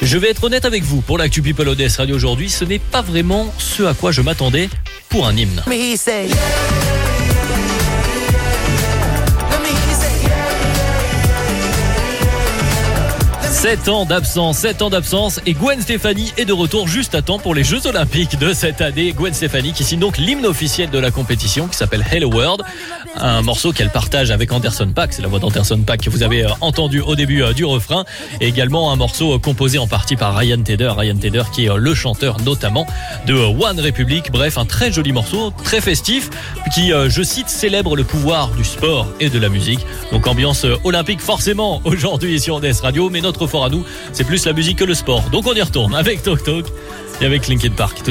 Je vais être honnête avec vous, pour l'actu People ODS Radio aujourd'hui, ce n'est pas vraiment ce à quoi je m'attendais pour un hymne. 7 ans d'absence et Gwen Stefani est de retour juste à temps pour les Jeux Olympiques de cette année. Gwen Stefani qui signe donc l'hymne officiel de la compétition qui s'appelle Hello World, un morceau qu'elle partage avec Anderson .Paak, c'est la voix d'Anderson .Paak que vous avez entendu au début du refrain, et également un morceau composé en partie par Ryan Tedder qui est le chanteur notamment de One Republic. Bref, un très joli morceau, très festif, qui, je cite, célèbre le pouvoir du sport et de la musique. Donc ambiance olympique forcément aujourd'hui sur ODS Radio, mais notre fort à nous, c'est plus la musique que le sport. Donc on y retourne avec Talk Talk et avec Linkin Park.